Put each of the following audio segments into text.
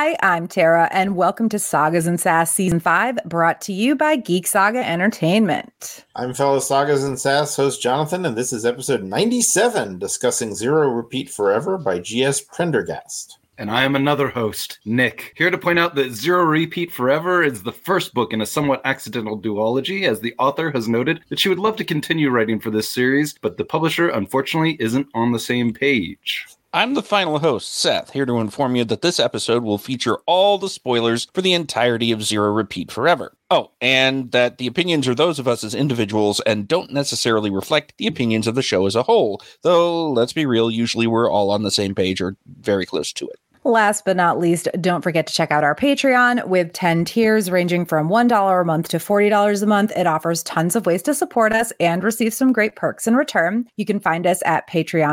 Hi, I'm Tara, and welcome to Sagas and Sass Season 5, brought to you by Geek Saga Entertainment. I'm fellow Sagas and Sass host Jonathan, and this is episode 97, discussing Zero Repeat Forever by G.S. Prendergast. And I am another host, Nick, here to point out that Zero Repeat Forever is the first book in a somewhat accidental duology, as the author has noted that she would love to continue writing for this series, but the publisher, unfortunately, isn't on the same page. I'm the final host, Seth, here to inform you that this episode will feature all the spoilers for the entirety of Zero Repeat Forever. Oh, and that the opinions are those of us as individuals and don't necessarily reflect the opinions of the show as a whole, though, let's be real, usually we're all on the same page or very close to it. Last but not least, don't forget to check out our Patreon with 10 tiers ranging from $1 a month to $40 a month. It offers tons of ways to support us and receive some great perks in return. You can find us at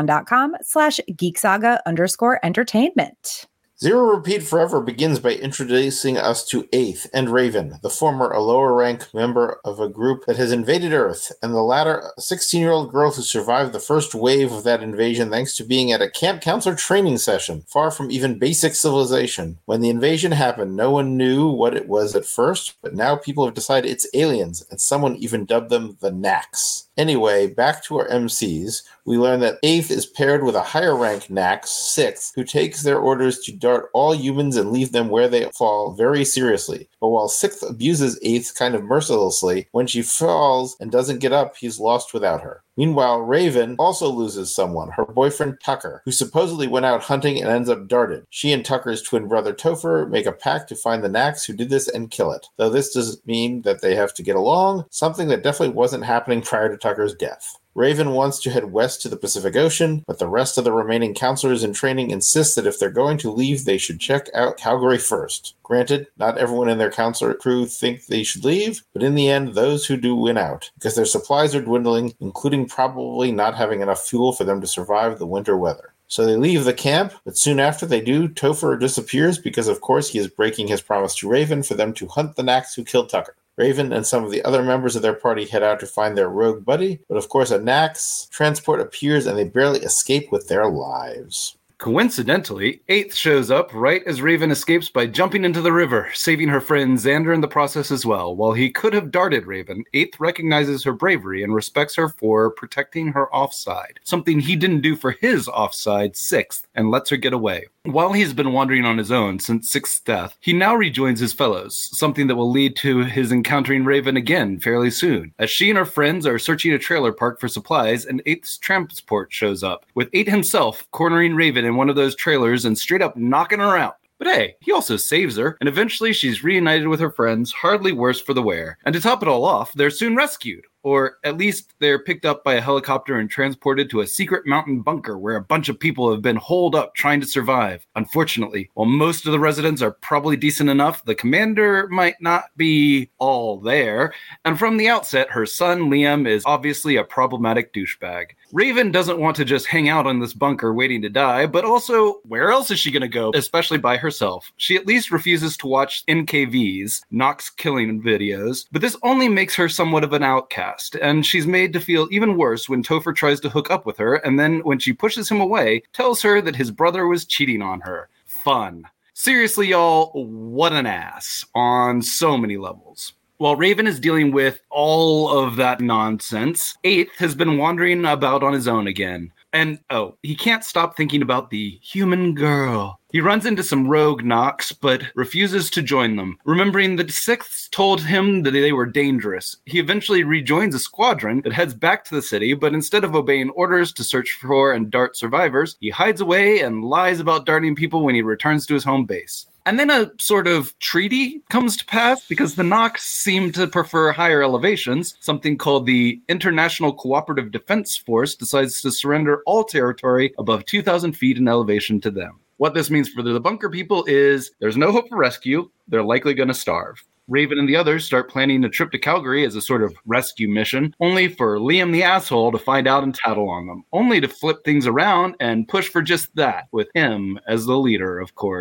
patreon.com/geeksaga_entertainment. Zero Repeat Forever begins by introducing us to Eighth and Raven, the former a lower-rank member of a group that has invaded Earth, and the latter a 16-year-old girl who survived the first wave of that invasion thanks to being at a camp counselor training session, far from even basic civilization. When the invasion happened, no one knew what it was at first, but now people have decided it's aliens, and someone even dubbed them the Nax. Anyway, back to our MCs, we learn that Eighth is paired with a higher-rank Nax, Sixth, who takes their orders to dart all humans and leave them where they fall very seriously. But while Sixth abuses Eighth kind of mercilessly, when she falls and doesn't get up, he's lost without her. Meanwhile, Raven also loses someone, her boyfriend Tucker, who supposedly went out hunting and ends up darted. She and Tucker's twin brother Topher make a pact to find the Nax who did this and kill it. Though this does mean that they have to get along, something that definitely wasn't happening prior to Tucker's death. Raven wants to head west to the Pacific Ocean, but the rest of the remaining counselors in training insist that if they're going to leave, they should check out Calgary first. Granted, not everyone in their counselor crew think they should leave, but in the end, those who do win out, because their supplies are dwindling, including probably not having enough fuel for them to survive the winter weather. So they leave the camp, but soon after they do, Topher disappears because, of course, he is breaking his promise to Raven for them to hunt the Nax who killed Tucker. Raven and some of the other members of their party head out to find their rogue buddy, but of course a Nax transport appears and they barely escape with their lives. Coincidentally, Eighth shows up right as Raven escapes by jumping into the river, saving her friend Xander in the process as well. While he could have darted Raven, Eighth recognizes her bravery and respects her for protecting her offside, something he didn't do for his offside, Sixth, and lets her get away. While he's been wandering on his own since Sixth's death, he now rejoins his fellows, something that will lead to his encountering Raven again fairly soon, as she and her friends are searching a trailer park for supplies and Eighth's transport shows up, with Eighth himself cornering Raven in one of those trailers and straight up knocking her out. But hey, he also saves her, and eventually she's reunited with her friends, hardly worse for the wear. And to top it all off, they're soon rescued. Or at least they're picked up by a helicopter and transported to a secret mountain bunker where a bunch of people have been holed up trying to survive. Unfortunately, while most of the residents are probably decent enough, the commander might not be all there. And from the outset, her son Liam is obviously a problematic douchebag. Raven doesn't want to just hang out in this bunker waiting to die, but also, where else is she going to go, especially by herself? She at least refuses to watch NKVs, Nox killing videos, but this only makes her somewhat of an outcast, and she's made to feel even worse when Topher tries to hook up with her, and then when she pushes him away, tells her that his brother was cheating on her. Fun. Seriously, y'all, what an ass on so many levels. While Raven is dealing with all of that nonsense, Eighth has been wandering about on his own again. And, he can't stop thinking about the human girl. He runs into some rogue Nox, but refuses to join them. Remembering that Sixth told him that they were dangerous, he eventually rejoins a squadron that heads back to the city, but instead of obeying orders to search for and dart survivors, he hides away and lies about darting people when he returns to his home base. And then a sort of treaty comes to pass because the Nox seem to prefer higher elevations. Something called the International Cooperative Defense Force decides to surrender all territory above 2,000 feet in elevation to them. What this means for the bunker people is there's no hope for rescue. They're likely going to starve. Raven and the others start planning a trip to Calgary as a sort of rescue mission, only for Liam the asshole to find out and tattle on them, only to flip things around and push for just that, with him as the leader, of course.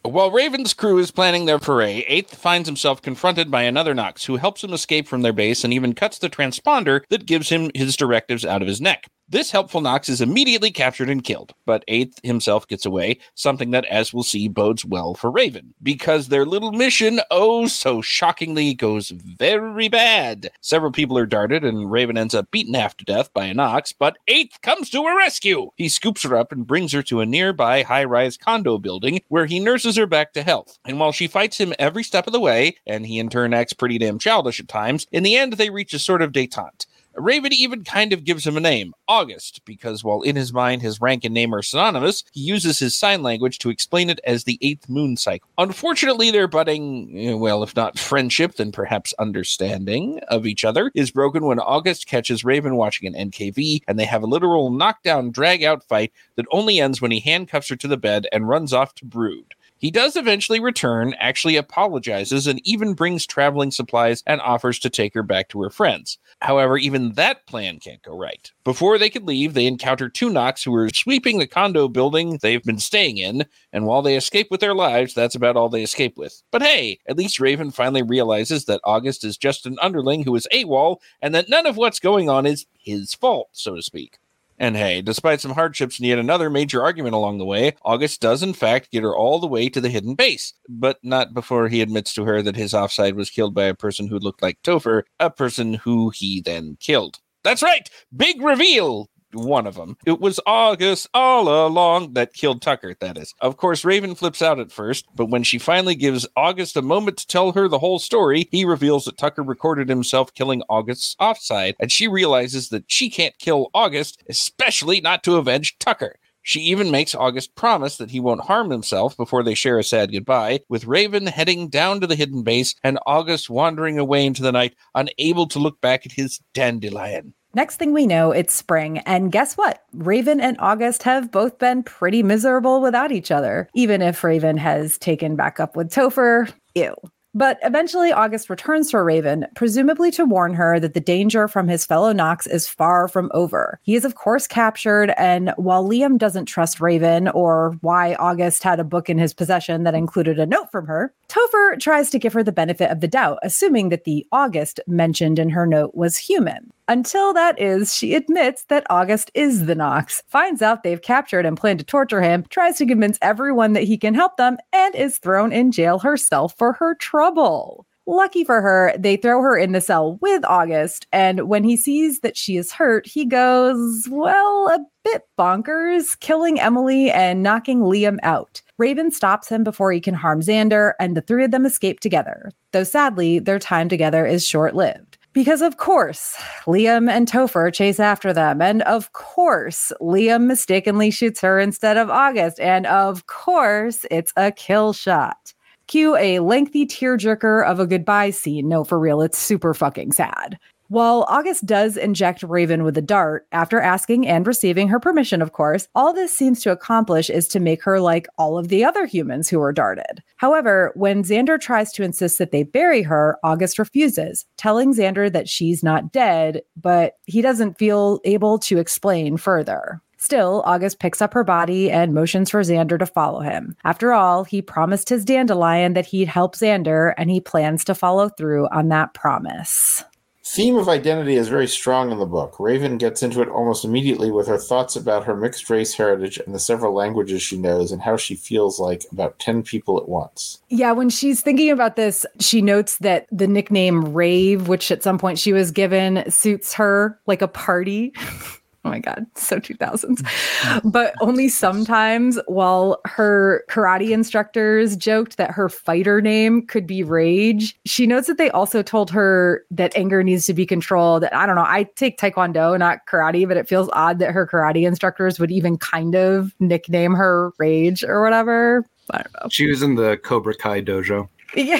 While Raven's crew is planning their foray, Eighth finds himself confronted by another Nox who helps him escape from their base and even cuts the transponder that gives him his directives out of his neck. This helpful Nox is immediately captured and killed, but Eighth himself gets away, something that, as we'll see, bodes well for Raven, because their little mission, oh so shockingly, goes very bad. Several people are darted, and Raven ends up beaten half to death by a Nox, but Eighth comes to her rescue. He scoops her up and brings her to a nearby high-rise condo building, where he nurses her back to health. And while she fights him every step of the way, and he in turn acts pretty damn childish at times, in the end they reach a sort of détente. Raven even kind of gives him a name, August, because while in his mind his rank and name are synonymous, he uses his sign language to explain it as the 8th moon cycle. Unfortunately, their budding, well, if not friendship, then perhaps understanding of each other is broken when August catches Raven watching an NKV, and they have a literal knockdown, drag-out fight that only ends when he handcuffs her to the bed and runs off to brood. He does eventually return, actually apologizes, and even brings traveling supplies and offers to take her back to her friends. However, even that plan can't go right. Before they could leave, they encounter two Nox who are sweeping the condo building they've been staying in, and while they escape with their lives, that's about all they escape with. But hey, at least Raven finally realizes that August is just an underling who is AWOL, and that none of what's going on is his fault, so to speak. And hey, despite some hardships and yet another major argument along the way, August does in fact get her all the way to the hidden base, but not before he admits to her that his offside was killed by a person who looked like Topher, a person who he then killed. That's right! Big reveal! One of them. It was August all along that killed Tucker, that is. Of course, Raven flips out at first, but when she finally gives August a moment to tell her the whole story, he reveals that Tucker recorded himself killing August's offside, and she realizes that she can't kill August, especially not to avenge Tucker. She even makes August promise that he won't harm himself before they share a sad goodbye, with Raven heading down to the hidden base and August wandering away into the night, unable to look back at his dandelion. Next thing we know, it's spring, and guess what? Raven and August have both been pretty miserable without each other, even if Raven has taken back up with Topher. Ew. But eventually August returns to Raven, presumably to warn her that the danger from his fellow Nox is far from over. He is of course captured, and while Liam doesn't trust Raven or why August had a book in his possession that included a note from her, Topher tries to give her the benefit of the doubt, assuming that the August mentioned in her note was human. Until that is, she admits that August is the Nox, finds out they've captured and plan to torture him, tries to convince everyone that he can help them, and is thrown in jail herself for her trouble. Lucky for her, they throw her in the cell with August, and when he sees that she is hurt, he goes, well, a bit bonkers, killing Emily and knocking Liam out. Raven stops him before he can harm Xander, and the three of them escape together, though sadly, their time together is short-lived. Because of course, Liam and Topher chase after them, and of course, Liam mistakenly shoots her instead of August, and of course, it's a kill shot. Cue a lengthy tearjerker of a goodbye scene. No, for real, it's super fucking sad. While August does inject Raven with a dart, after asking and receiving her permission, of course, all this seems to accomplish is to make her like all of the other humans who were darted. However, when Xander tries to insist that they bury her, August refuses, telling Xander that she's not dead, but he doesn't feel able to explain further. Still, August picks up her body and motions for Xander to follow him. After all, he promised his dandelion that he'd help Xander, and he plans to follow through on that promise. Theme of identity is very strong in the book. Raven gets into it almost immediately with her thoughts about her mixed race heritage and the several languages she knows and how she feels like about 10 people at once. Yeah, when she's thinking about this, she notes that the nickname Rave, which at some point she was given, suits her like a party. Oh my God, so 2000s. But only sometimes, while her karate instructors joked that her fighter name could be Rage, she notes that they also told her that anger needs to be controlled. I don't know, I take Taekwondo, not karate, but it feels odd that her karate instructors would even kind of nickname her Rage or whatever. I don't know. She was in the Cobra Kai dojo. Yeah.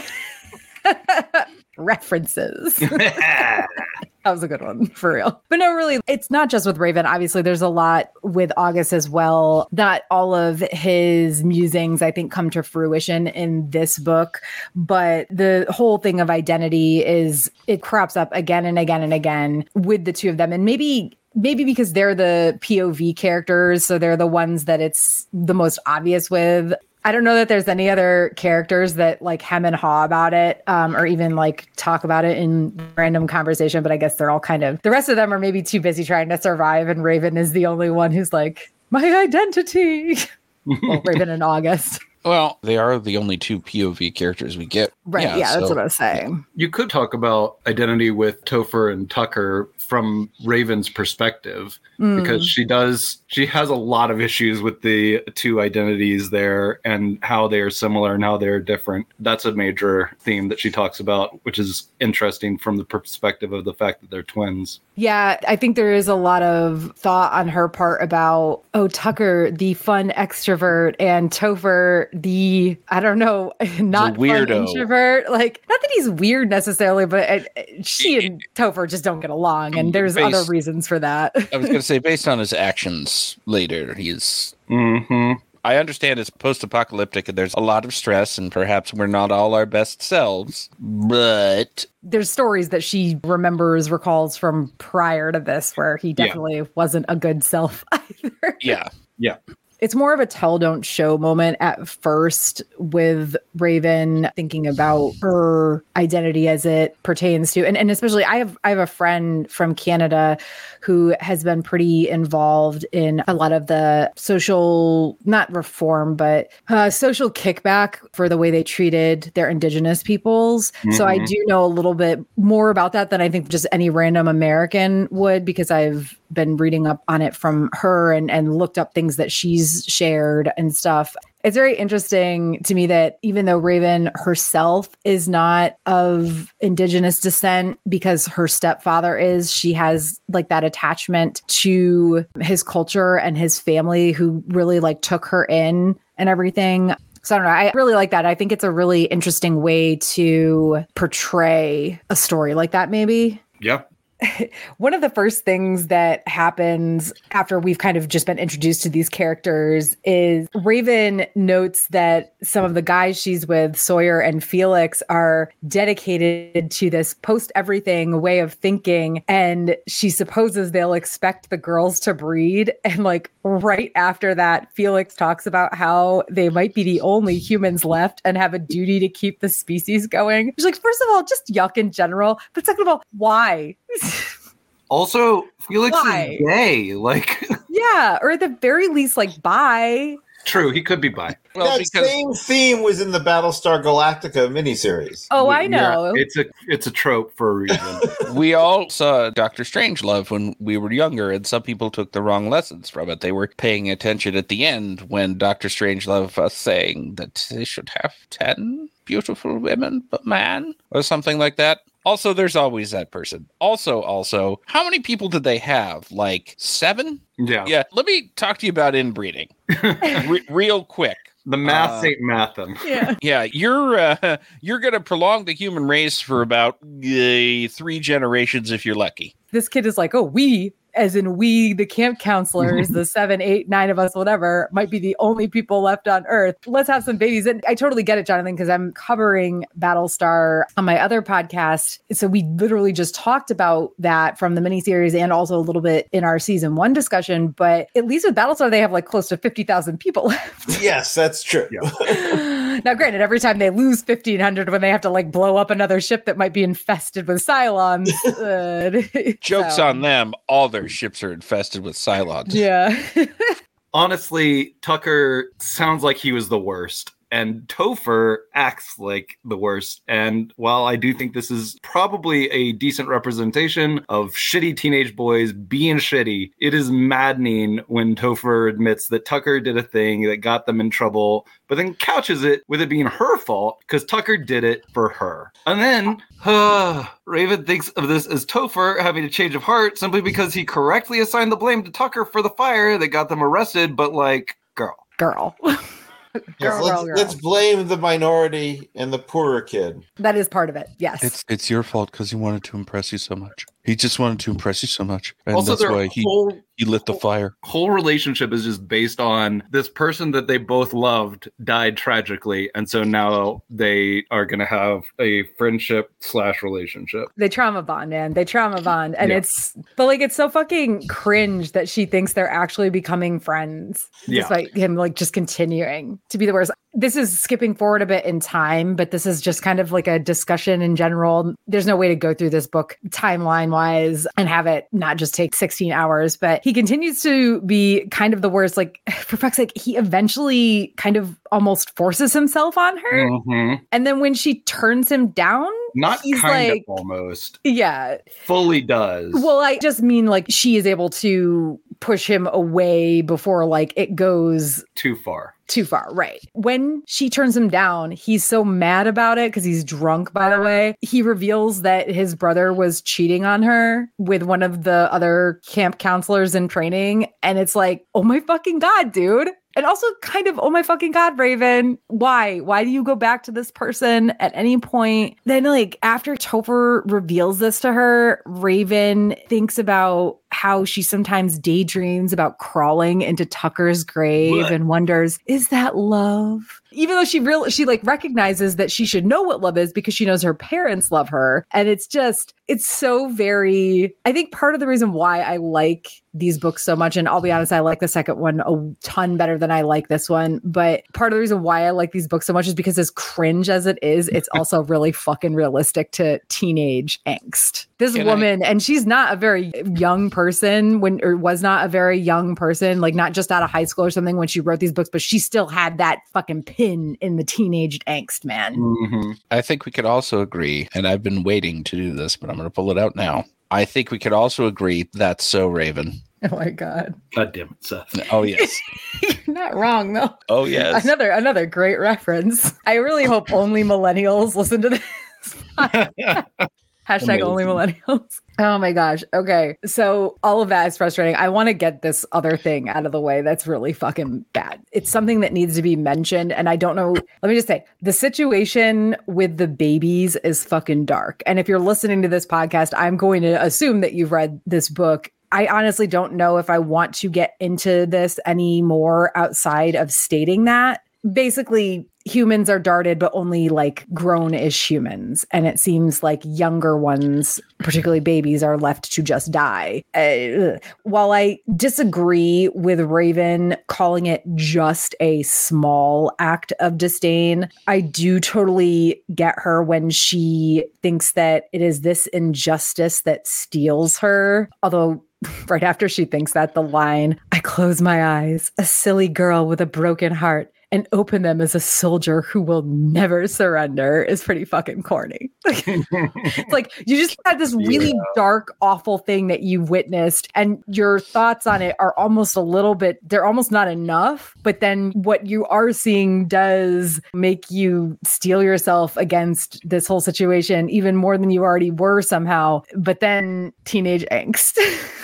References. That was a good one, for real. But no, really, it's not just with Raven. Obviously, there's a lot with August as well. Not all of his musings, I think, come to fruition in this book. But the whole thing of identity it crops up again and again and again with the two of them. And maybe because they're the POV characters, so they're the ones that it's the most obvious with. I don't know that there's any other characters that like hem and haw about it, or even like talk about it in random conversation, but I guess they're all kind of, the rest of them are maybe too busy trying to survive, and Raven is the only one who's like, my identity. Well, Raven and August. Well, they are the only two POV characters we get. Right, yeah, that's what I was saying. You could talk about identity with Topher and Tucker from Raven's perspective, because she has a lot of issues with the two identities there and how they are similar and how they're different. That's a major theme that she talks about, which is interesting from the perspective of the fact that they're twins. Yeah, I think there is a lot of thought on her part about, Tucker, the fun extrovert, and Topher, the, I don't know, not weirdo fun introvert. Like, not that he's weird necessarily, but she and Topher just don't get along, and there's other reasons for that. I was going to say, based on his actions later, he's... Mm-hmm. I understand it's post-apocalyptic and there's a lot of stress and perhaps we're not all our best selves, but... There's stories that she recalls from prior to this where he definitely wasn't a good self either. Yeah. It's more of a tell don't show moment at first with Raven thinking about her identity as it pertains to, and especially I have a friend from Canada who has been pretty involved in a lot of the social, not reform, but social kickback for the way they treated their Indigenous peoples. Mm-hmm. So I do know a little bit more about that than I think just any random American would, because I've been reading up on it from her and looked up things that she's shared and stuff. It's very interesting to me that even though Raven herself is not of Indigenous descent, because her stepfather is, she has like that attachment to his culture and his family, who really like took her in and everything. So I don't know. I really like that. I think it's a really interesting way to portray a story like that, maybe. Yeah. One of the first things that happens after we've kind of just been introduced to these characters is Raven notes that some of the guys she's with, Sawyer and Felix, are dedicated to this post-everything way of thinking, and she supposes they'll expect the girls to breed. And like right after that, Felix talks about how they might be the only humans left and have a duty to keep the species going. She's like, first of all, just yuck in general, but second of all, why? Also, Felix is gay. Like, yeah, or at the very least, like, bi. True, he could be bi. Well, that same theme was in the Battlestar Galactica miniseries. Oh, I know. Yeah, it's a trope for a reason. We all saw Dr. Strangelove when we were younger, and some people took the wrong lessons from it. They were paying attention at the end when Dr. Strangelove was saying that they should have 10 beautiful women, but man, or something like that. Also, there's always that person. Also, how many people did they have? Like 7? Yeah. Let me talk to you about inbreeding real quick. The math ain't mathin'. Yeah. You're going to prolong the human race for about 3 generations if you're lucky. This kid is like, we, as in we, the camp counselors, the 7, 8, 9 of us, whatever, might be the only people left on Earth. Let's have some babies. And I totally get it, Jonathan, because I'm covering Battlestar on my other podcast. So we literally just talked about that from the miniseries and also a little bit in our season 1 discussion. But at least with Battlestar, they have like close to 50,000 people left. Yes, that's true. Yeah. Now, granted, every time they lose 1,500 when they have to like blow up another ship that might be infested with Cylons. Joke's on them. All their ships are infested with Cylons. Yeah. Honestly, Tucker sounds like he was the worst, and Topher acts like the worst. And while I do think this is probably a decent representation of shitty teenage boys being shitty, it is maddening when Topher admits that Tucker did a thing that got them in trouble, but then couches it with it being her fault because Tucker did it for her. And then Raven thinks of this as Topher having a change of heart simply because he correctly assigned the blame to Tucker for the fire that got them arrested, but like, girl. Let's blame the minority and the poorer kid. That is part of it. Yes. It's your fault because he wanted to impress you so much. He just wanted to impress you so much. And also, that's why he lit the fire. Whole relationship is just based on this person that they both loved died tragically. And so now they are going to have a friendship / relationship. They trauma bond, man. They trauma bond. And it's so fucking cringe that she thinks they're actually becoming friends. Despite him like just continuing to be the worst. this is skipping forward a bit in time, but this is just kind of like a discussion in general. There's no way to go through this book timeline wise and have it not just take 16 hours, but he continues to be kind of the worst. Like, for fuck's sake, he eventually kind of almost forces himself on her. Mm-hmm. And then when she turns him down, Not he's kind like, of almost. Yeah. Fully does. Well, I just mean like she is able to push him away before like it goes too far. Too far, right. When she turns him down, he's so mad about it because he's drunk, by the way. He reveals that his brother was cheating on her with one of the other camp counselors in training. And it's like, oh my fucking God, dude. And also kind of, oh my fucking God, Raven, why? Why do you go back to this person at any point? Then like after Topher reveals this to her, Raven thinks about how she sometimes daydreams about crawling into Tucker's grave and wonders, is that love? Even though she like recognizes that she should know what love is because she knows her parents love her. And it's so very, I think part of the reason why I like these books so much, and I'll be honest, I like the second one a ton better than I like this one. But part of the reason why I like these books so much is because as cringe as it is, it's also really fucking realistic to teenage angst. This woman, and she's not a very young person was not a very young person, like not just out of high school or something when she wrote these books, but she still had that fucking pin in the teenage angst, man. Mm-hmm. I think we could also agree, and I've been waiting to do this, but I'm going to pull it out now. I think we could also agree that's so Raven. Oh my God. God damn it, Seth. Oh, yes. You're not wrong, though. Oh, yes. Another great reference. I really hope only millennials listen to this. Hashtag only millennials. Oh my gosh. Okay. So all of that is frustrating. I want to get this other thing out of the way that's really fucking bad. It's something that needs to be mentioned. And I don't know. Let me just say the situation with the babies is fucking dark. And if you're listening to this podcast, I'm going to assume that you've read this book. I honestly don't know if I want to get into this anymore outside of stating that. Basically, humans are darted, but only like grown-ish humans. And it seems like younger ones, particularly babies, are left to just die. While I disagree with Raven calling it just a small act of disdain, I do totally get her when she thinks that it is this injustice that steals her. Although right after she thinks that, the line, "I close my eyes, a silly girl with a broken heart, and open them as a soldier who will never surrender," is pretty fucking corny. It's like you just had this really dark, awful thing that you witnessed, and your thoughts on it are almost a little bit, they're almost not enough. But then what you are seeing does make you steel yourself against this whole situation even more than you already were somehow. But then teenage angst.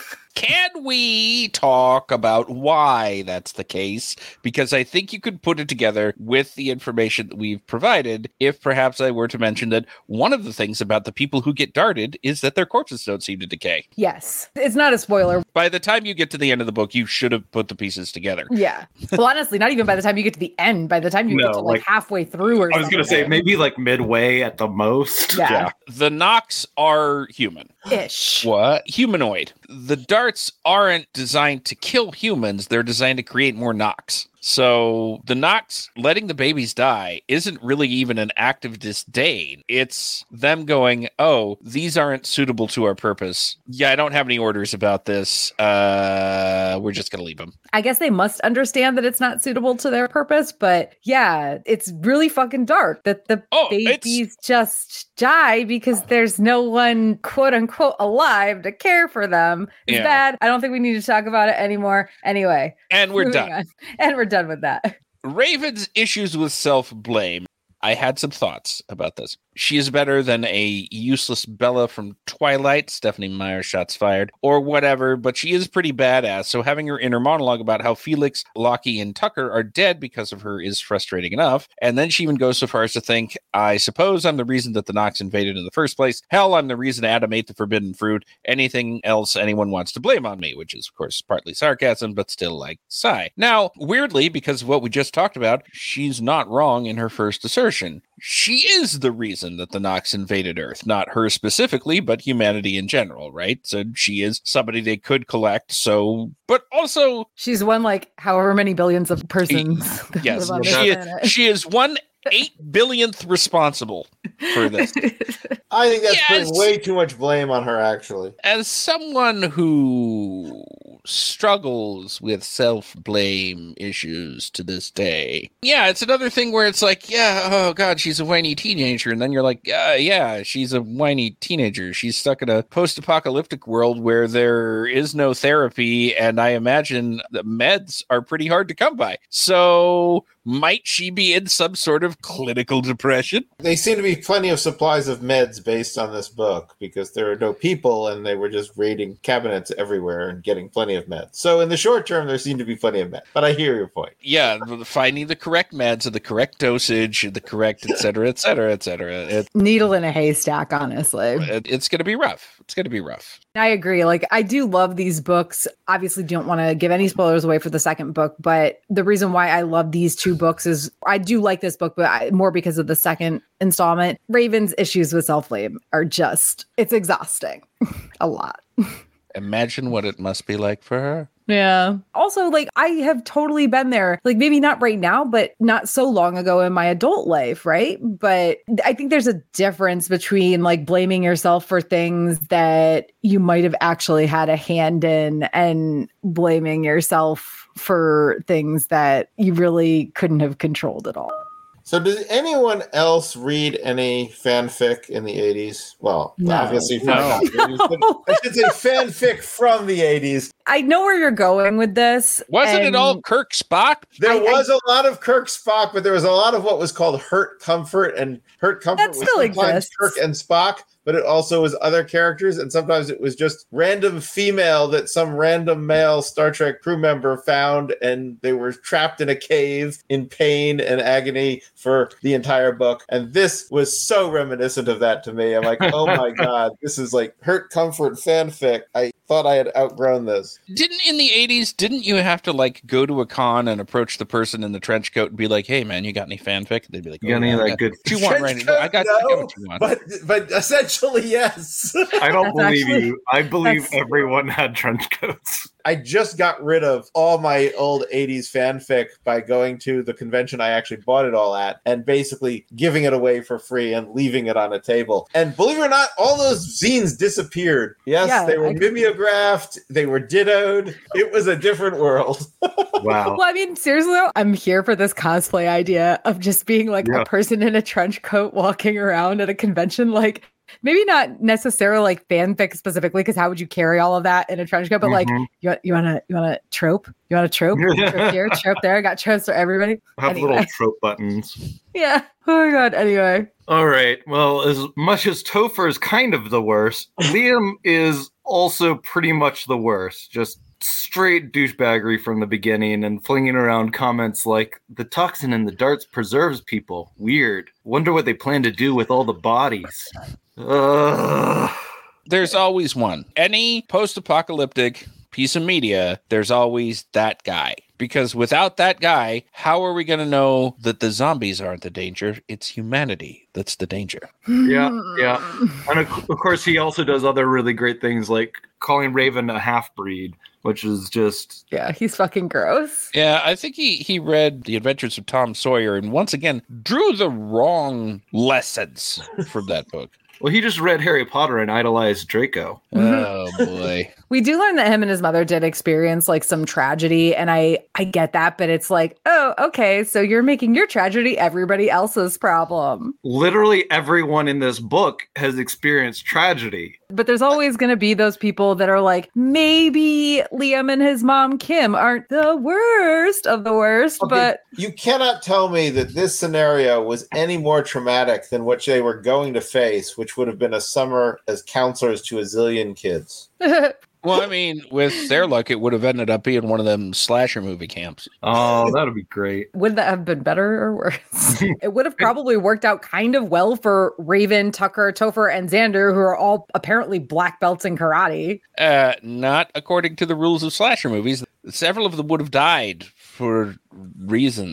Can we talk about why that's the case? Because I think you could put it together with the information that we've provided if perhaps I were to mention that one of the things about the people who get darted is that their corpses don't seem to decay. Yes. It's not a spoiler. By the time you get to the end of the book, you should have put the pieces together. Yeah. Well, honestly, not even by the time you get to the end. By the time you get to like halfway through or something. I was going to say maybe like midway at the most. Yeah. The Nox are human. Ish. What? Humanoid. The darts aren't designed to kill humans. They're designed to create more Nox. So the Nox letting the babies die isn't really even an act of disdain. It's them going, oh, these aren't suitable to our purpose. Yeah, I don't have any orders about this. We're just going to leave them. I guess they must understand that it's not suitable to their purpose. But yeah, it's really fucking dark that the babies just die because there's no one, quote unquote, alive to care for them. It's bad. I don't think we need to talk about it anymore. Anyway. And we're done. And we're done with that. Raven's issues with self-blame. I had some thoughts about this. She is better than a useless Bella from Twilight, Stephanie Meyer, shots fired, or whatever, but she is pretty badass, so having her inner monologue about how Felix, Lockie, and Tucker are dead because of her is frustrating enough, and then she even goes so far as to think, I suppose I'm the reason that the Nox invaded in the first place. Hell, I'm the reason Adam ate the forbidden fruit. Anything else anyone wants to blame on me, which is, of course, partly sarcasm, but still like, sigh. Now, weirdly, because of what we just talked about, she's not wrong in her first assertion. she is the reason that the Nox invaded Earth. Not her specifically, but humanity in general, right? So she is somebody they could collect. So, but also... She's one, like, however many billions of persons. Yes, she is 1/8 billionth responsible for this. I think that's putting way too much blame on her, actually. As someone who struggles with self-blame issues to this day. Yeah, it's another thing where it's like, yeah, oh God, she's a whiny teenager. And then you're like, yeah, she's a whiny teenager. She's stuck in a post-apocalyptic world where there is no therapy. And I imagine the meds are pretty hard to come by. So might she be in some sort of clinical depression? They seem to be plenty of supplies of meds based on this book because there are no people and they were just raiding cabinets everywhere and getting plenty of meds. So in the short term, there seem to be plenty of meds. But I hear your point. Yeah, finding the correct meds and the correct dosage, the correct et cetera, et cetera, et cetera. Needle in a haystack, honestly. It's going to be rough. It's going to be rough. I agree. Like, I do love these books. Obviously, don't want to give any spoilers away for the second book, but the reason why I love these two books is I do like this book, but more because of the second installment. Raven's issues with self-blame are just, it's exhausting. A lot. Imagine what it must be like for her. Yeah. Also, like, I have totally been there. Like, maybe not right now, but not so long ago in my adult life, right? But I think there's a difference between, like, blaming yourself for things that you might have actually had a hand in and blaming yourself for things that you really couldn't have controlled at all. So does anyone else read any fanfic in the 80s? Well, no. Obviously from the 80s, but I should say fanfic from the 80s. I know where you're going with this. Wasn't it all Kirk Spock? There was a lot of Kirk Spock, but there was a lot of what was called Hurt Comfort, and Hurt Comfort was sometimes Kirk and Spock, but it also was other characters, and sometimes it was just random female that some random male Star Trek crew member found, and they were trapped in a cave in pain and agony for the entire book. And this was so reminiscent of that to me. I'm like, oh my God, this is like Hurt Comfort fanfic. I thought I had outgrown this. In the 80s, didn't you have to, like, go to a con and approach the person in the trench coat and be like, hey, man, you got any fanfic? They'd be like, you got any, like, good... What you want right now? I got what you want. But essentially, yes. I don't believe you. I believe everyone had trench coats. I just got rid of all my old 80s fanfic by going to the convention I actually bought it all at and basically giving it away for free and leaving it on a table. And believe it or not, all those zines disappeared. Yes, they were mimeographed. They were dittoed. It was a different world. Wow. Well, I mean, seriously, though, I'm here for this cosplay idea of just being like a person in a trench coat walking around at a convention. Like, maybe not necessarily like fanfic specifically, because how would you carry all of that in a trench coat? But like, you want a trope? You want a trope? Trope here, trope there. I got tropes for everybody. I have little trope buttons. Yeah. Oh my God. Anyway. All right. Well, as much as Topher is kind of the worst, Liam is also pretty much the worst. Just straight douchebaggery from the beginning and flinging around comments like, the toxin in the darts preserves people. Weird. Wonder what they plan to do with all the bodies. There's always one. Any post-apocalyptic piece of media, there's always that guy. Because without that guy, how are we going to know that the zombies aren't the danger? It's humanity that's the danger. Yeah. And of course, he also does other really great things like calling Raven a half-breed, which is just... Yeah, he's fucking gross. Yeah, I think he read The Adventures of Tom Sawyer and once again drew the wrong lessons from that book. Well, he just read Harry Potter and idolized Draco. Oh, boy. We do learn that him and his mother did experience like some tragedy. And I get that, but it's like, oh, okay. So you're making your tragedy everybody else's problem. Literally everyone in this book has experienced tragedy. But there's always going to be those people that are like, maybe Liam and his mom, Kim, aren't the worst of the worst. Okay, but you cannot tell me that this scenario was any more traumatic than what they were going to face, which would have been a summer as counselors to a zillion kids. Well, I mean, with their luck, it would have ended up being one of them slasher movie camps. Oh, that would be great. Would that have been better or worse? It would have probably worked out kind of well for Raven, Tucker, Topher, and Xander, who are all apparently black belts in karate. Not according to the rules of slasher movies. Several of them would have died for reasons.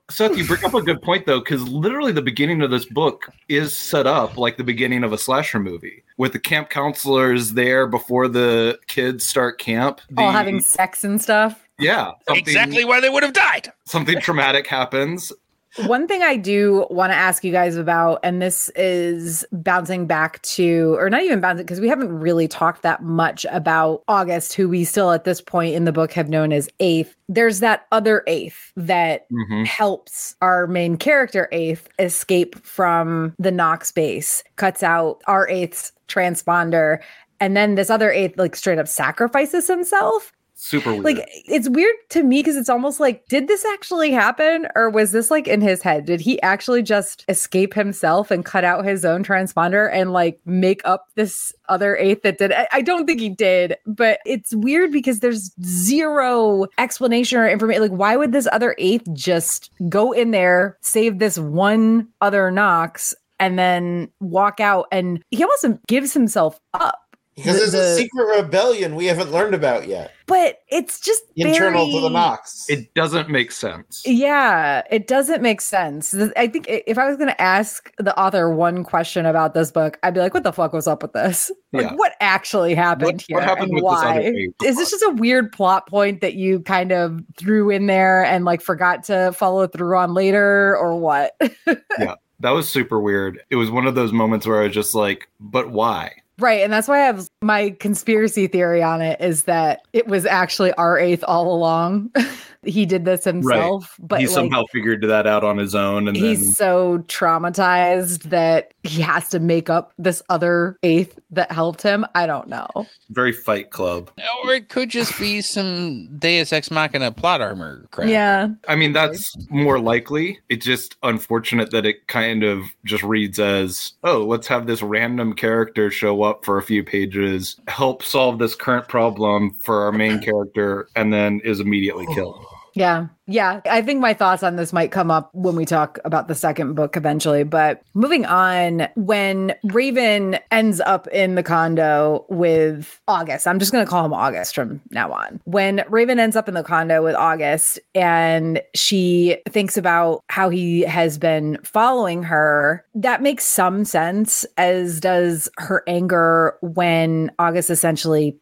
Seth, you bring up a good point, though, because literally the beginning of this book is set up like the beginning of a slasher movie, with the camp counselors there before the kids start camp. All having sex and stuff. Yeah. Exactly why they would have died. Something traumatic happens. One thing I do want to ask you guys about, and this is bouncing back to, or not even bouncing, because we haven't really talked that much about August, who we still at this point in the book have known as Eighth. There's that other Eighth that helps our main character Eighth escape from the Nox base, cuts out our Eighth's transponder, and then this other Eighth like straight up sacrifices himself. Super weird. Like, it's weird to me because it's almost like, did this actually happen? Or was this like in his head? Did he actually just escape himself and cut out his own transponder and like make up this other Eighth that did? I don't think he did, but it's weird because there's zero explanation or information. Like, why would this other Eighth just go in there, save this one other Nox, and then walk out? And he almost gives himself up. Because there's a secret rebellion we haven't learned about yet. But it's just internal to the Nox. It doesn't make sense. Yeah, it doesn't make sense. I think if I was going to ask the author one question about this book, I'd be like, what the fuck was up with this? Like, what actually happened here? What happened with why? Is this just a weird plot point that you kind of threw in there and like forgot to follow through on later, or what? Yeah, that was super weird. It was one of those moments where I was just like, but why? Right. And that's why I have my conspiracy theory on it, is that it was actually our Eighth all along. He did this himself, but he somehow figured that out on his own. And he's so traumatized that he has to make up this other Eighth that helped him. I don't know. Very Fight Club. Or it could just be some Deus Ex Machina plot armor crap. Yeah. I mean, that's more likely. It's just unfortunate that it kind of just reads as, oh, let's have this random character show up for a few pages, help solve this current problem for our main character, and then is immediately killed. Yeah. Yeah. I think my thoughts on this might come up when we talk about the second book eventually. But moving on, when Raven ends up in the condo with August, I'm just going to call him August from now on. When Raven ends up in the condo with August and she thinks about how he has been following her, that makes some sense, as does her anger when August essentially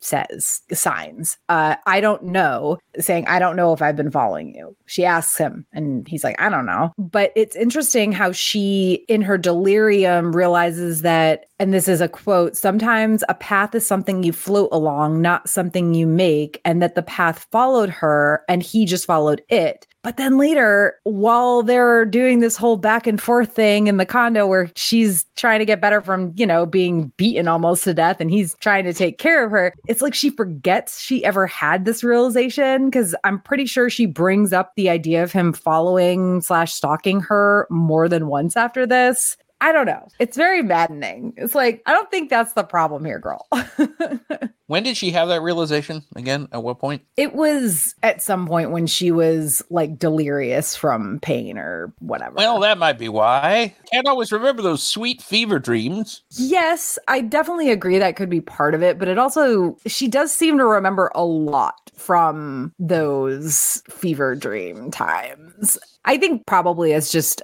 signs, I don't know, saying, I don't know if I've been following you. She asks him and he's like, I don't know. But it's interesting how she, in her delirium, realizes that, and this is a quote, sometimes a path is something you float along, not something you make, and that the path followed her and he just followed it. But then later, while they're doing this whole back and forth thing in the condo where she's trying to get better from, being beaten almost to death and he's trying to take care of her, it's like she forgets she ever had this realization, because I'm pretty sure she brings up the idea of him following/stalking her more than once after this. I don't know. It's very maddening. It's like, I don't think that's the problem here, girl. When did she have that realization again? At what point? It was at some point when she was like delirious from pain or whatever. Well, that might be why. Can't always remember those sweet fever dreams. Yes, I definitely agree that could be part of it, but it also, she does seem to remember a lot from those fever dream times. I think probably it's just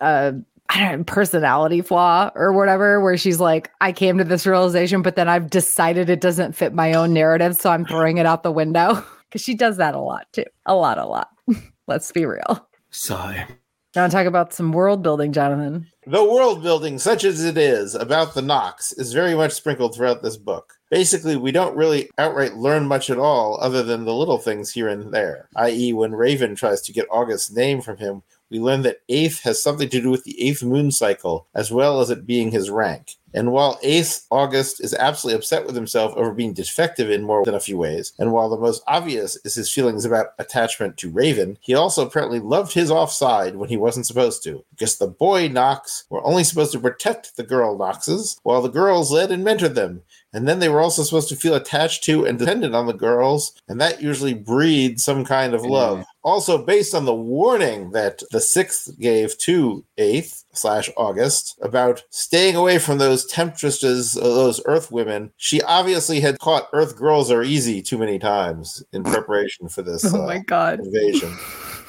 personality flaw or whatever, where she's like, I came to this realization, but then I've decided it doesn't fit my own narrative, so I'm throwing it out the window. Because she does that a lot too. A lot. Let's be real. Sigh. Now talk about some world building, Jonathan. The world building, such as it is, about the Nox is very much sprinkled throughout this book. Basically, we don't really outright learn much at all other than the little things here and there, i.e. when Raven tries to get August's name from him, we learn that Eighth has something to do with the 8th moon cycle, as well as it being his rank. And while August is absolutely upset with himself over being defective in more than a few ways, and while the most obvious is his feelings about attachment to Raven, he also apparently loved his offside when he wasn't supposed to, because the boy Nox were only supposed to protect the girl Noxes, while the girls led and mentored them. And then they were also supposed to feel attached to and dependent on the girls, and that usually breeds some kind of love. Also, based on the warning that the 6th gave to 8th/August about staying away from those temptresses, those Earth women, she obviously had caught Earth girls are easy too many times in preparation for this oh my God. invasion.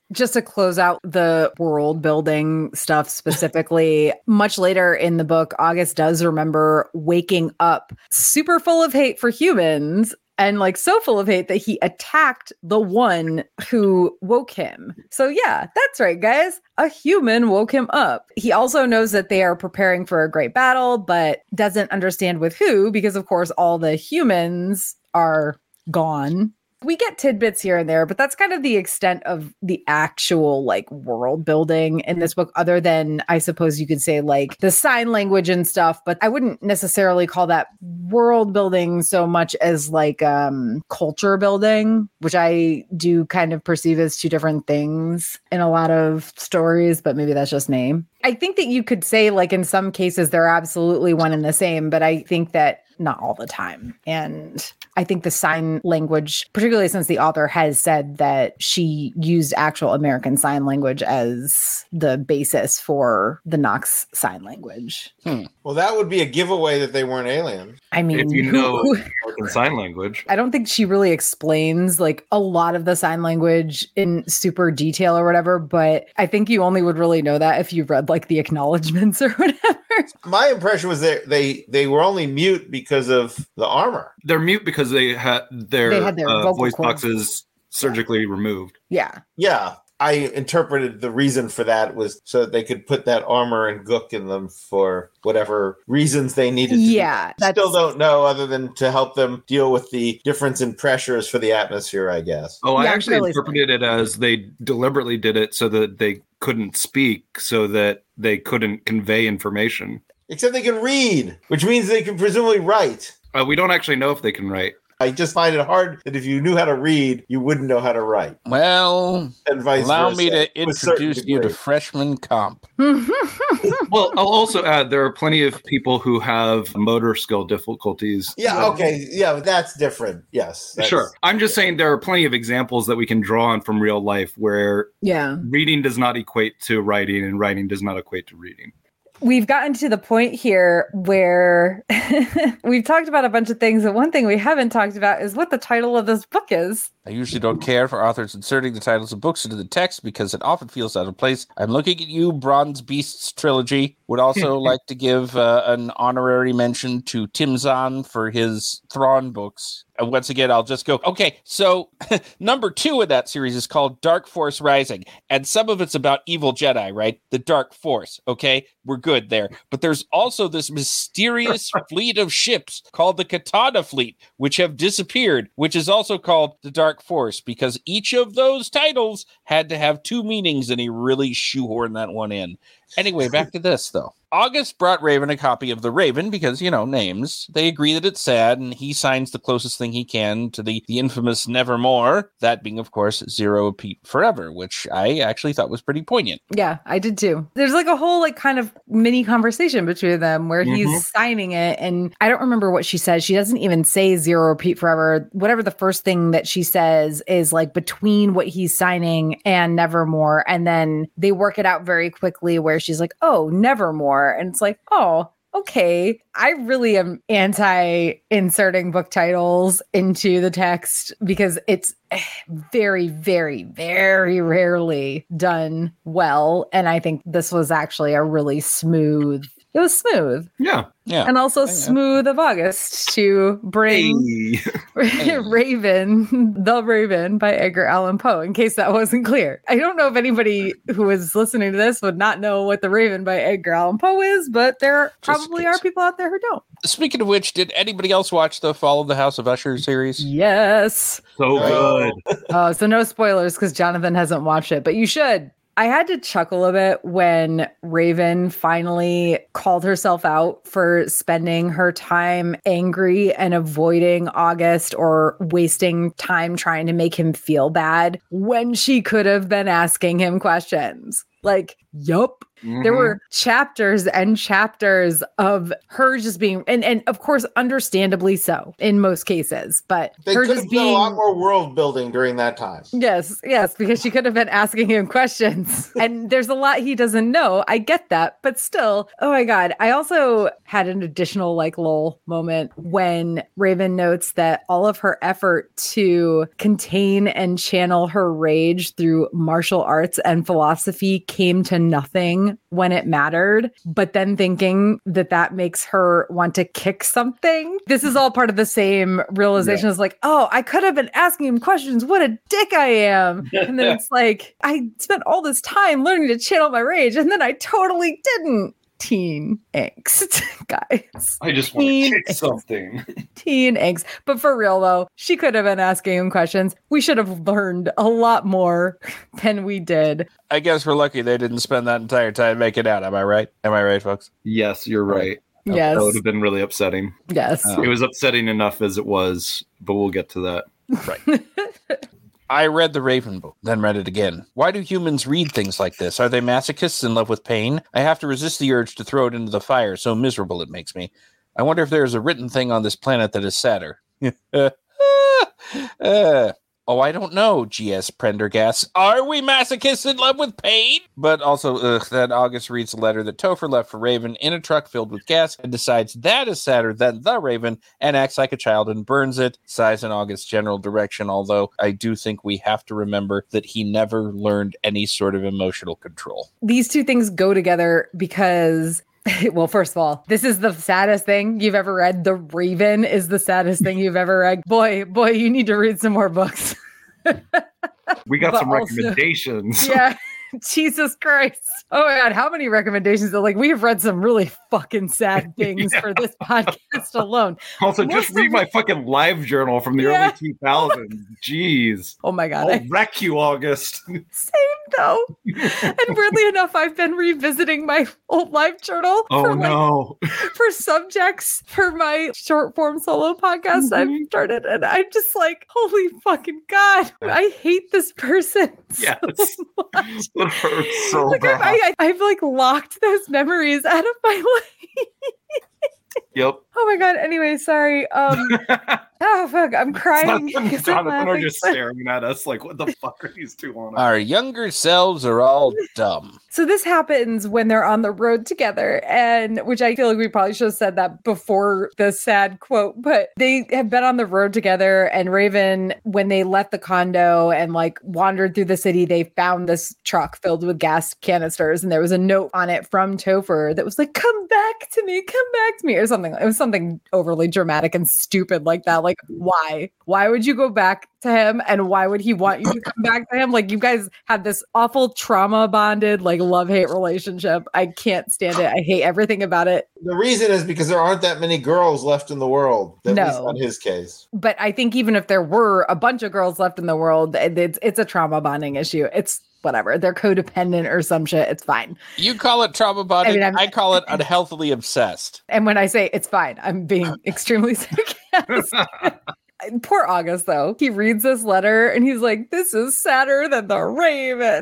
Just to close out the world building stuff specifically, much later in the book, August does remember waking up super full of hate for humans and like so full of hate that he attacked the one who woke him. So yeah, that's right, guys. A human woke him up. He also knows that they are preparing for a great battle, but doesn't understand with who, because of course all the humans are gone. We get tidbits here and there, but that's kind of the extent of the actual like world building in this book, other than I suppose you could say like the sign language and stuff, but I wouldn't necessarily call that world building so much as like culture building, which I do kind of perceive as two different things in a lot of stories, but maybe that's just me. I think that you could say like in some cases they're absolutely one and the same, but I think that not all the time. And I think the sign language, particularly since the author has said that she used actual American Sign Language as the basis for the Nox sign language. Well, that would be a giveaway that they weren't aliens. I mean, If you know American Sign Language. I don't think she really explains like a lot of the sign language in super detail or whatever, but I think you only would really know that if you read like the acknowledgments or whatever. My impression was that they were only mute because of the armor. They're mute because they had their vocal voice cords. boxes surgically removed. Yeah. Yeah, I interpreted the reason for that was so that they could put that armor and gook in them for whatever reasons they needed to. Yeah. Still don't know other than to help them deal with the difference in pressures for the atmosphere, I guess. Oh, I Yeah, actually really interpreted it as they deliberately did it so that they couldn't speak, so that they couldn't convey information. Except they can read, which means they can presumably write. We don't actually know if they can write. I just find it hard that if you knew how to read, you wouldn't know how to write. Well, And vice allow versa, me to to a certain introduce you to degree. freshman comp. Well, I'll also add there are plenty of people who have motor skill difficulties. Yeah, okay. Yeah, that's different. Yes. That's, Sure. I'm just saying there are plenty of examples that we can draw on from real life where Yeah. reading does not equate to writing and writing does not equate to reading. We've gotten to the point here where we've talked about a bunch of things, and one thing we haven't talked about is what the title of this book is. I usually don't care for authors inserting the titles of books into the text because it often feels out of place. I'm looking at you, Bronze Beasts Trilogy. Would also like to give an honorary mention to Tim Zahn for his Thrawn books. Once again, I'll just go, okay, so number 2 in that series is called Dark Force Rising, and some of it's about evil Jedi, right? The Dark Force, okay? We're good there. But there's also this mysterious fleet of ships called the Katana Fleet, which have disappeared, which is also called the Dark Force, because each of those titles had to have 2 meanings, and he really shoehorned that one in. Anyway, back to this, though. August brought Raven a copy of The Raven because, you know, names. They agree that it's sad, and he signs the closest thing he can to the infamous Nevermore, that being, of course, Zero Repeat Forever, which I actually thought was pretty poignant. Yeah, I did too. There's like a whole like kind of mini conversation between them where he's signing it, and I don't remember what she says. She doesn't even say Zero Repeat Forever. Whatever the first thing that she says is like between what he's signing and Nevermore, and then they work it out very quickly where she's like, oh, Nevermore. And it's like, oh, okay. I really am anti-inserting book titles into the text because it's very, very, very rarely done well. And I think this was actually a really smooth. It was smooth. Yeah. Yeah. And also smooth of August to bring Raven, The Raven by Edgar Allan Poe, in case that wasn't clear. I don't know if anybody who is listening to this would not know what The Raven by Edgar Allan Poe is, but there probably are people out there who don't. Speaking of which, did anybody else watch the Fall of the House of Usher series? Yes. So good. Oh, so no spoilers because Jonathan hasn't watched it, but you should. I had to chuckle a bit when Raven finally called herself out for spending her time angry and avoiding August or wasting time trying to make him feel bad when she could have been asking him questions. Like, yup. There were chapters and chapters of her just being, and of course, understandably so in most cases, but They her could just have done being a lot more world building during that time. Yes, because she could have been asking him questions. And there's a lot he doesn't know. I get that. But still, oh my God. I also had an additional like lol moment when Raven notes that all of her effort to contain and channel her rage through martial arts and philosophy came to nothing when it mattered. But then thinking that that makes her want to kick something. This is all part of the same realization. It's like, oh, I could have been asking him questions. What a dick I am. And then it's like, I spent all this time learning to channel my rage, and then I totally didn't. Teen angst, guys. I just want to kick something. Teen angst. But for real, though, she could have been asking him questions. We should have learned a lot more than we did. I guess we're lucky they didn't spend that entire time making out. Am I right? Am I right, folks? Yes, you're right. Yes. That would have been really upsetting. Yes. It was upsetting enough as it was, but we'll get to that. Right. I read the Raven book, then read it again. Why do humans read things like this? Are they masochists in love with pain? I have to resist the urge to throw it into the fire, so miserable it makes me. I wonder if there is a written thing on this planet that is sadder. Oh, I don't know, G.S. Prendergast. Are we masochists in love with pain? But also, that August reads a letter that Topher left for Raven in a truck filled with gas and decides that is sadder than the Raven and acts like a child and burns it. Sighs in August's general direction, although I do think we have to remember that he never learned any sort of emotional control. These two things go together because... Well, first of all, this is the saddest thing you've ever read. The Raven is the saddest thing you've ever read. Boy, you need to read some more books. We got But some also- recommendations. Yeah. Jesus Christ. Oh my God. How many recommendations? Like, we have read some really fucking sad things for this podcast alone. Also, Most just of read my it- fucking live journal from the Yeah. early 2000s. Jeez. Oh my God. I'll wreck you, August. Same though. And weirdly enough, I've been revisiting my old live journal Oh, for subjects for my short form solo podcast I've started. And I'm just like, holy fucking God. I hate this person. Yes. So much. It hurts so Like, bad. I've like locked those memories out of my life. Yep. Oh my God. Anyway, sorry. Oh fuck, I'm crying. because I'm Jonathan are laughing. just staring at us like, what the fuck are these two on? Our younger selves are all dumb. So this happens when they're on the road together, and which I feel like we probably should have said that before the sad quote, but they have been on the road together, and Raven, when they left the condo and like wandered through the city, they found this truck filled with gas canisters, and there was a note on it from Topher that was like, come back to me, or something. It was something overly dramatic and stupid like that. Like, why? Why would you go back to him, and why would he want you to come back to him? Like, you guys had this awful trauma bonded, like, love-hate relationship. I can't stand it. I hate everything about it. The reason is because there aren't that many girls left in the world. At least No. on his case. But I think even if there were a bunch of girls left in the world, it's a trauma bonding issue. It's whatever. They're codependent or some shit. It's fine. You call it trauma bonding. I mean, I call it unhealthily obsessed. And when I say it's fine, I'm being extremely sarcastic. Poor August, though. He reads this letter and he's like, this is sadder than the Raven.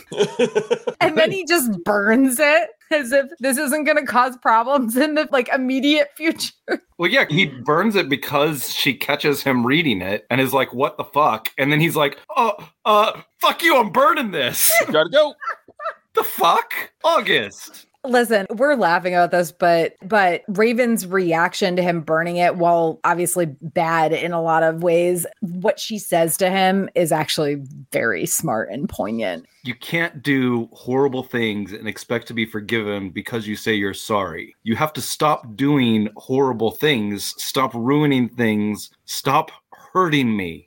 And then he just burns it as if this isn't going to cause problems in the like immediate future. Well, yeah, he burns it because she catches him reading it and is like, what the fuck? And then he's like, fuck you, I'm burning this. Gotta go. The fuck? August. Listen, we're laughing about this, but Raven's reaction to him burning it, while obviously bad in a lot of ways, what she says to him is actually very smart and poignant. You can't do horrible things and expect to be forgiven because you say you're sorry. You have to stop doing horrible things, stop ruining things, stop hurting me.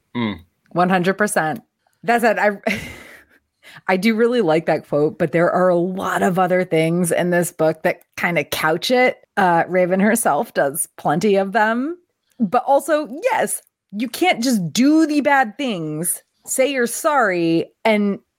100%. That said, I do really like that quote, but there are a lot of other things in this book that kind of couch it. Raven herself does plenty of them. But also, yes, you can't just do the bad things, say you're sorry, and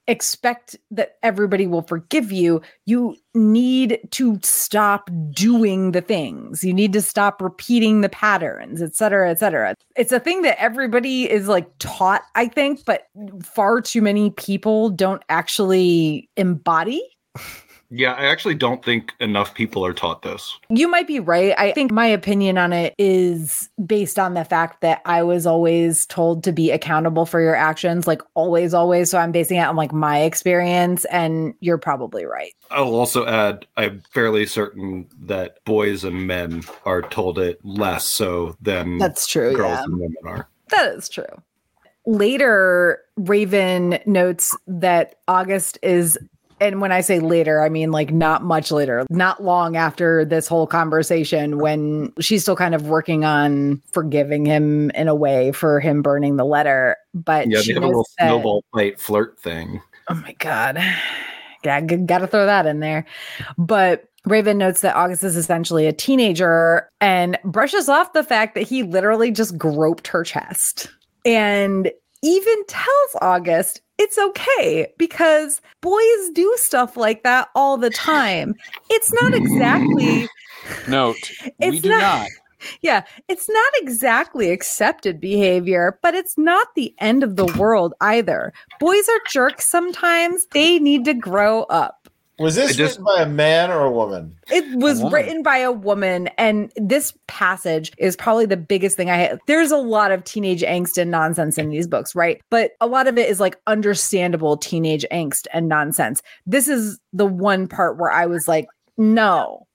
expect that everybody will forgive you. You need to stop doing the things. You need to stop repeating the patterns, et cetera, et cetera. It's a thing that everybody is like taught, I think, but far too many people don't actually embody. Yeah, I actually don't think enough people are taught this. You might be right. I think my opinion on it is based on the fact that I was always told to be accountable for your actions, like always, always. So I'm basing it on like my experience, and you're probably right. I'll also add, I'm fairly certain that boys and men are told it less so than That's true, girls yeah. and women are. That is true. Later, Raven notes that August is, and when I say later, I mean like not much later, not long after this whole conversation, when she's still kind of working on forgiving him in a way for him burning the letter. But Yeah, she they have a little knows that, snowball fight flirt thing. oh my God. Yeah, got to throw that in there. But Raven notes that August is essentially a teenager and brushes off the fact that he literally just groped her chest. And even tells August it's okay because boys do stuff like that all the time. It's not exactly... Note, we do not. Yeah, it's not exactly accepted behavior, but it's not the end of the world either. Boys are jerks sometimes. They need to grow up. Was this written by a man or a woman? It was written by a woman, and this passage is probably the biggest thing I had. There's a lot of teenage angst and nonsense in these books, right? But a lot of it is like understandable teenage angst and nonsense. This is the one part where I was like, no.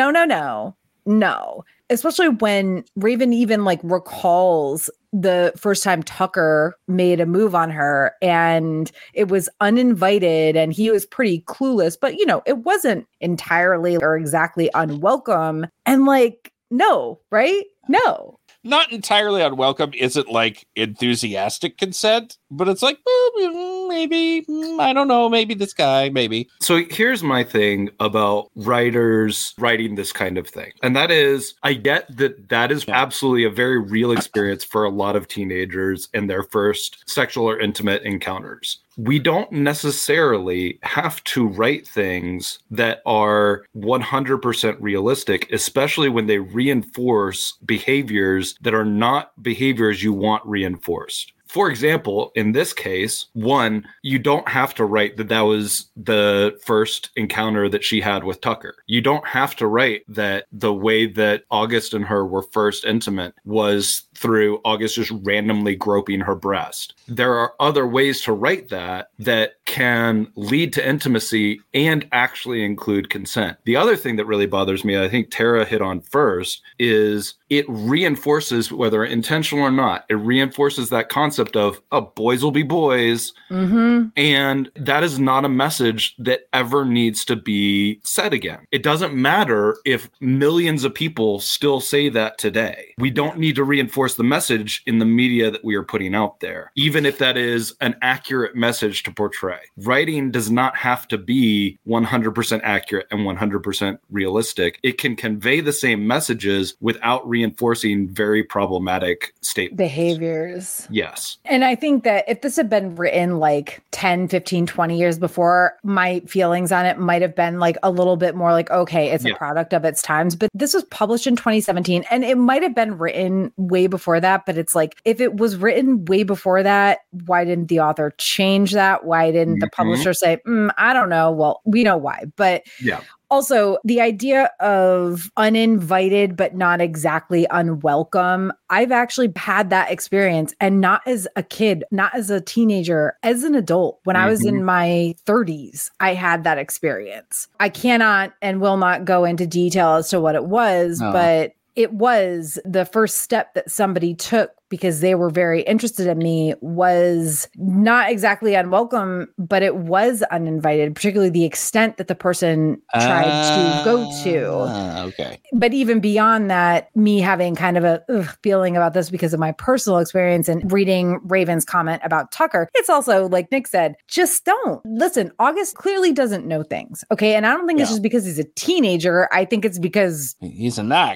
Especially when Raven even like recalls the first time Tucker made a move on her and it was uninvited and he was pretty clueless, but you know, it wasn't entirely or exactly unwelcome. And like, no, right? No. Not entirely unwelcome isn't like enthusiastic consent, but it's like, maybe, I don't know, maybe this guy, maybe. So here's my thing about writers writing this kind of thing. And that is, I get that is absolutely a very real experience for a lot of teenagers in their first sexual or intimate encounters. We don't necessarily have to write things that are 100% realistic, especially when they reinforce behaviors that are not behaviors you want reinforced. For example, in this case, one, you don't have to write that was the first encounter that she had with Tucker. You don't have to write that the way that August and her were first intimate was through August just randomly groping her breast. There are other ways to write that can lead to intimacy and actually include consent. The other thing that really bothers me, I think Tara hit on first, is it reinforces, whether intentional or not, it reinforces that concept of, oh, boys will be boys. Mm-hmm. And that is not a message that ever needs to be said again. It doesn't matter if millions of people still say that today. We don't need to reinforce the message in the media that we are putting out there, even if that is an accurate message to portray. Writing does not have to be 100% accurate and 100% realistic. It can convey the same messages without reinforcing very problematic statements. Behaviors. Yes. And I think that if this had been written like 10, 15, 20 years before, my feelings on it might have been like a little bit more like, okay, it's a product of its times. But this was published in 2017 and it might have been written way before that. But it's like, if it was written way before that, why didn't the author change that? Why didn't the publisher say, I don't know. Well, we know why. But yeah. Also, the idea of uninvited, but not exactly unwelcome. I've actually had that experience, and not as a kid, not as a teenager, as an adult. When I was in my 30s, I had that experience. I cannot and will not go into detail as to what it was, but it was the first step that somebody took because they were very interested in me, was not exactly unwelcome, but it was uninvited, particularly the extent that the person tried to go to. Okay. But even beyond that, me having kind of a feeling about this because of my personal experience and reading Raven's comment about Tucker, it's also, like Nick said, just don't. Listen, August clearly doesn't know things, okay? And I don't think it's just because he's a teenager. I think it's because... he's a Knox.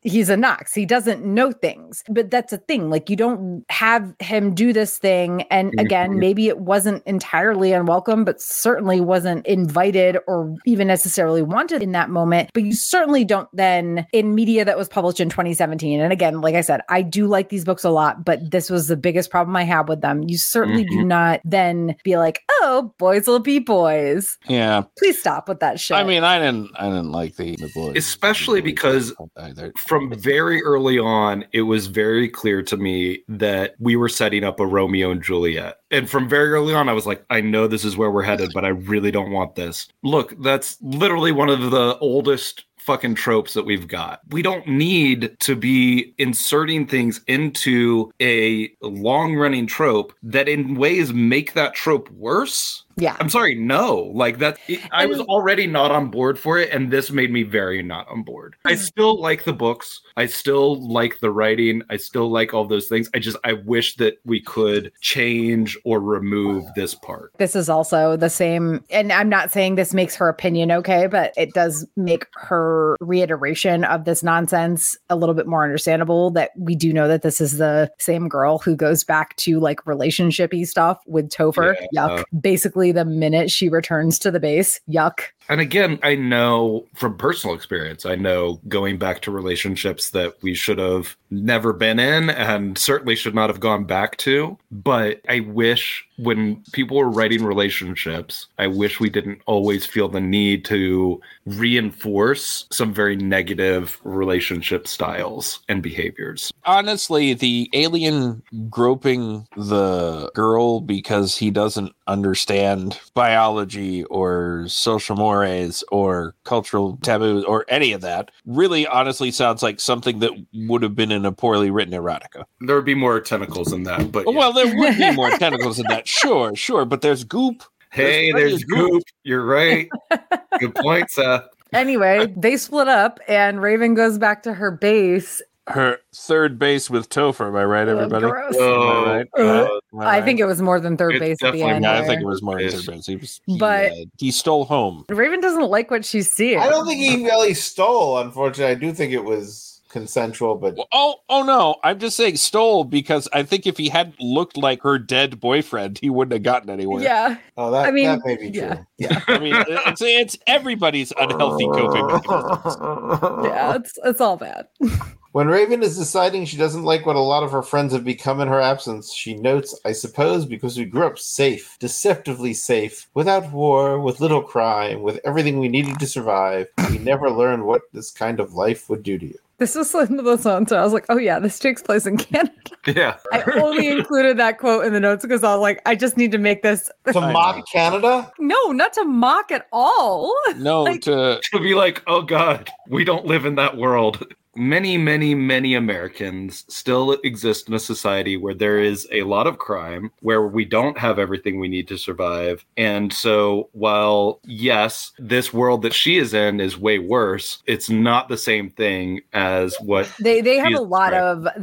he's a Nox. He doesn't know things. But that's a thing. Like, you don't have him do this thing. And again, maybe it wasn't entirely unwelcome, but certainly wasn't invited or even necessarily wanted in that moment. But you certainly don't then, in media that was published in 2017. And again, like I said, I do like these books a lot, but this was the biggest problem I had with them. You certainly do not then be like, oh, boys will be boys. Yeah. Please stop with that shit. I mean, I didn't like the boys. Especially because from very early on, it was very clear to me that we were setting up a Romeo and Juliet. And from very early on, I was like, I know this is where we're headed, but I really don't want this. Look, that's literally one of the oldest fucking tropes that we've got. We don't need to be inserting things into a long-running trope that in ways make that trope worse. Yeah. I'm sorry, no. Like that, I was already not on board for it, and this made me very not on board. I still like the books. I still like the writing. I still like all those things. I wish that we could change or remove this part. This is also the same, and I'm not saying this makes her opinion okay, but it does make her reiteration of this nonsense a little bit more understandable, that we do know that this is the same girl who goes back to like relationship-y stuff with Topher. Yuck. Basically, the minute she returns to the base, yuck. And again, I know from personal experience, I know going back to relationships that we should have never been in and certainly should not have gone back to. But I wish when people were writing relationships, I wish we didn't always feel the need to reinforce some very negative relationship styles and behaviors. Honestly, the alien groping the girl because he doesn't understand biology or social mores or cultural taboos or any of that really honestly sounds like something that would have been in a poorly written erotica. There would be more tentacles in that, but yeah. Well, there would be more tentacles in that, sure, but there's goop. Hey, there's goop. You're right. Good point, Seth. Anyway, they split up and Raven goes back to her base. Her third base with Topher, am I right, everybody? Gross. Am I right? I think it was more than third base at the end. Yeah, I there. think it was more than third base. But he stole home. Raven doesn't like what she's seeing. I don't think he really stole, unfortunately. I do think it was consensual, but oh no, I'm just saying stole because I think if he hadn't looked like her dead boyfriend, he wouldn't have gotten anywhere. Yeah. Oh, that may be yeah. true. Yeah. I mean, it's everybody's unhealthy coping mechanisms. Yeah, it's all bad. When Raven is deciding she doesn't like what a lot of her friends have become in her absence, she notes, I suppose because we grew up safe, deceptively safe, without war, with little crime, with everything we needed to survive, we never learned what this kind of life would do to you. This was one of those ones where I was like, oh yeah, this takes place in Canada. Yeah. I only included that quote in the notes because I was like, I just need to make this. To mock Canada? No, not to mock at all. No, to be like, oh God, we don't live in that world. Many, many, many Americans still exist in a society where there is a lot of crime, where we don't have everything we need to survive. And so while, yes, this world that she is in is way worse, it's not the same thing as what they have a lot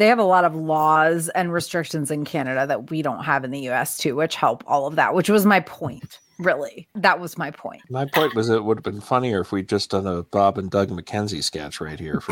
of laws and restrictions in Canada that we don't have in the US too, which help all of that, which was my point. Really, that was my point. My point was it would have been funnier if we'd just done a Bob and Doug McKenzie sketch right here.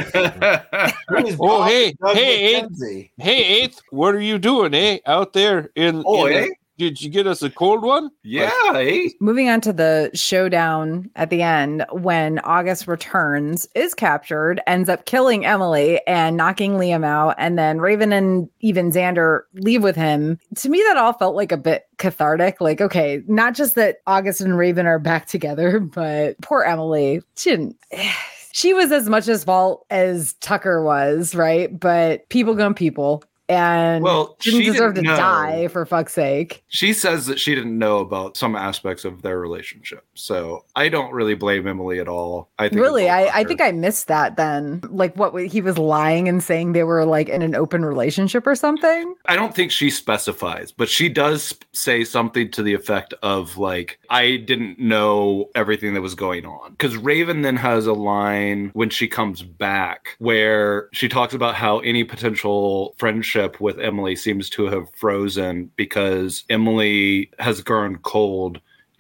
Oh, hey, Eighth, what are you doing, out there in? Did you get us a cold one? Yeah. Moving on to the showdown at the end, when August returns, is captured, ends up killing Emily and knocking Liam out, and then Raven and even Xander leave with him. To me, that all felt like a bit cathartic. Like, okay, not just that August and Raven are back together, but poor Emily, she was as much as fault as Tucker was, right? But people gonna people. And didn't deserve to die, for fuck's sake. She says that she didn't know about some aspects of their relationship. So I don't really blame Emily at all. I think I missed that then. Like, what, he was lying and saying they were like in an open relationship or something? I don't think she specifies, but she does say something to the effect of like, I didn't know everything that was going on. Because Raven then has a line when she comes back where she talks about how any potential friendship with Emily seems to have frozen because Emily has grown cold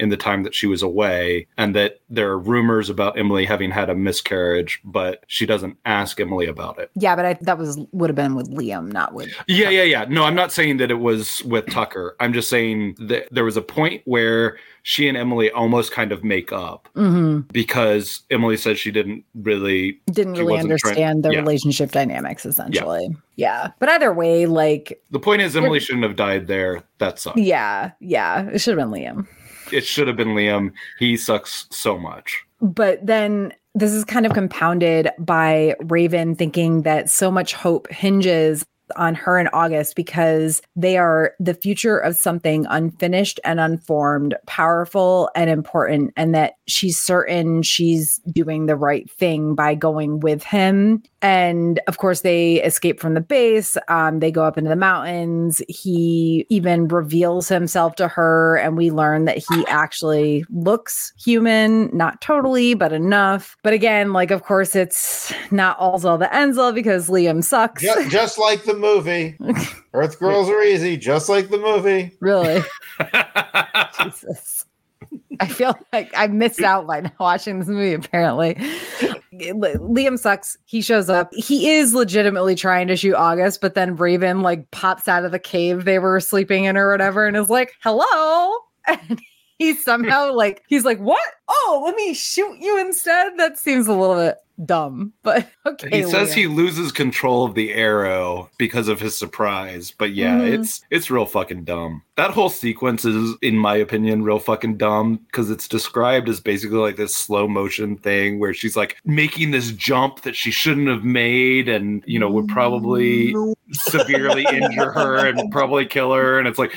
in the time that she was away, and that there are rumors about Emily having had a miscarriage, but she doesn't ask Emily about it. Yeah, but that would have been with Liam, not with Yeah. No, I'm not saying that it was with Tucker. I'm just saying that there was a point where she and Emily almost kind of make up because Emily said she didn't really understand the relationship dynamics, essentially. Yeah. But either way, like, the point is Emily shouldn't have died there. That sucks. Yeah. It should have been Liam. It should have been Liam. He sucks so much. But then this is kind of compounded by Raven thinking that so much hope hinges on her and August because they are the future of something unfinished and unformed, powerful and important, and that she's certain she's doing the right thing by going with him. And of course, they escape from the base. They go up into the mountains. He even reveals himself to her, and we learn that he actually looks human, not totally, but enough. But again, like, of course, it's not all's all that ends well because Liam sucks. Just like the movie. Earth Girls Are Easy, just like the movie. Really? Jesus. I feel like I missed out by not watching this movie, apparently. Liam sucks. He shows up. He is legitimately trying to shoot August, but then Raven like pops out of the cave they were sleeping in or whatever and is like, hello. And he's somehow like, he's like, what? Oh, let me shoot you instead? That seems a little bit dumb, but okay. He says he loses control of the arrow because of his surprise, but yeah, it's real fucking dumb. That whole sequence is, in my opinion, real fucking dumb because it's described as basically like this slow motion thing where she's like making this jump that she shouldn't have made and, you know, would probably severely injure her and probably kill her. And it's like,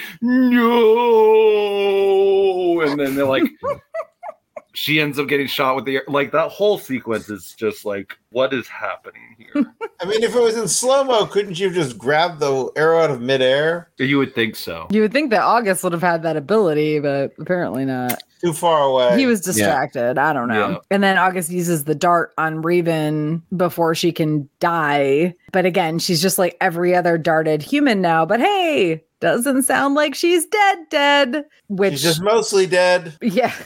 no. And then they're like, she ends up getting shot with the like that whole sequence is just like, what is happening here? I mean, if it was in slow-mo, couldn't you have just grabbed the arrow out of midair? You would think so. You would think that August would have had that ability, but apparently not. Too far away. He was distracted. Yeah. I don't know. Yeah. And then August uses the dart on Raven before she can die. But again, she's just like every other darted human now. But hey, doesn't sound like she's dead. Which she's just mostly dead. Yeah.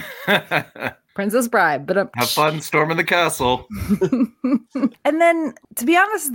Princess Bride, but have fun storming the castle. And then, to be honest,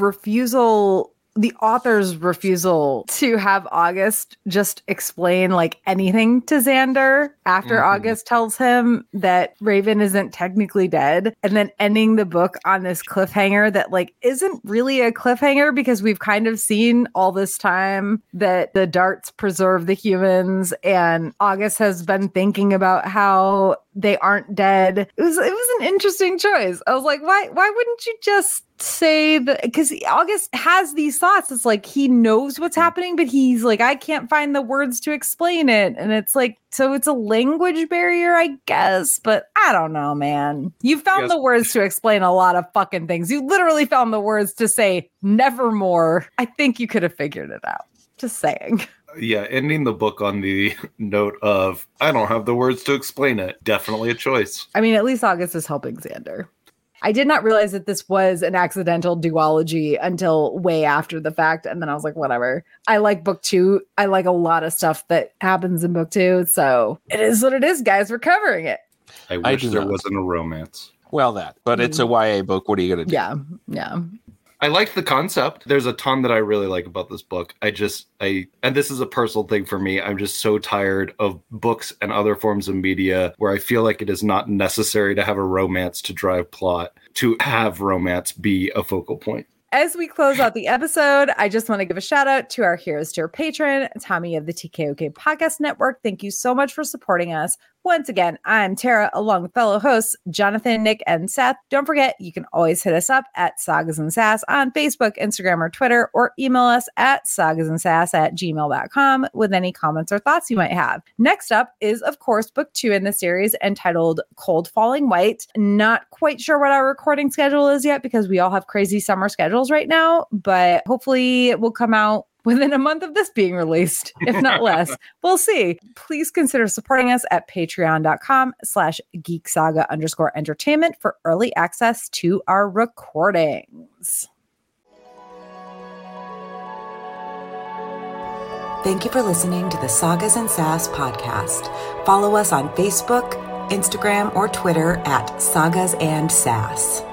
the author's refusal to have August just explain like anything to Xander after August tells him that Raven isn't technically dead, and then ending the book on this cliffhanger that like isn't really a cliffhanger because we've kind of seen all this time that the darts preserve the humans, and August has been thinking about how they aren't dead. It was an interesting choice. I was like, why wouldn't you just say that? Because August has these thoughts. It's like he knows what's happening, but he's like, I can't find the words to explain it. And it's like, so it's a language barrier, I guess. But I don't know, man. You found the words to explain a lot of fucking things. You literally found the words to say nevermore. I think you could have figured it out. Just saying. Yeah, ending the book on the note of, I don't have the words to explain it. Definitely a choice. I mean, at least August is helping Xander. I did not realize that this was an accidental duology until way after the fact. And then I was like, whatever. I like book 2. I like a lot of stuff that happens in book 2. So it is what it is, guys. We're covering it. I wish there wasn't a romance. Well, but it's a YA book. What are you going to do? Yeah. I like the concept. There's a ton that I really like about this book. And this is a personal thing for me. I'm just so tired of books and other forms of media where I feel like it is not necessary to have a romance to drive plot, to have romance be a focal point. As we close out the episode, I just want to give a shout out to our Heroes Tier patron, Tommy of the TKOK Podcast Network. Thank you so much for supporting us. Once again, I'm Tara, along with fellow hosts Jonathan, Nick, and Seth. Don't forget, you can always hit us up at Sagas and Sass on Facebook, Instagram, or Twitter, or email us at sagasandsass@gmail.com with any comments or thoughts you might have. Next up is, of course, book 2 in the series entitled Cold Falling White. Not quite sure what our recording schedule is yet because we all have crazy summer schedules right now, but hopefully it will come out within a month of this being released, if not less. We'll see. Please consider supporting us at patreon.com/geeksaga_entertainment for early access to our recordings. Thank you for listening to the Sagas and Sass podcast. Follow us on Facebook, Instagram, or Twitter at Sagas and Sass.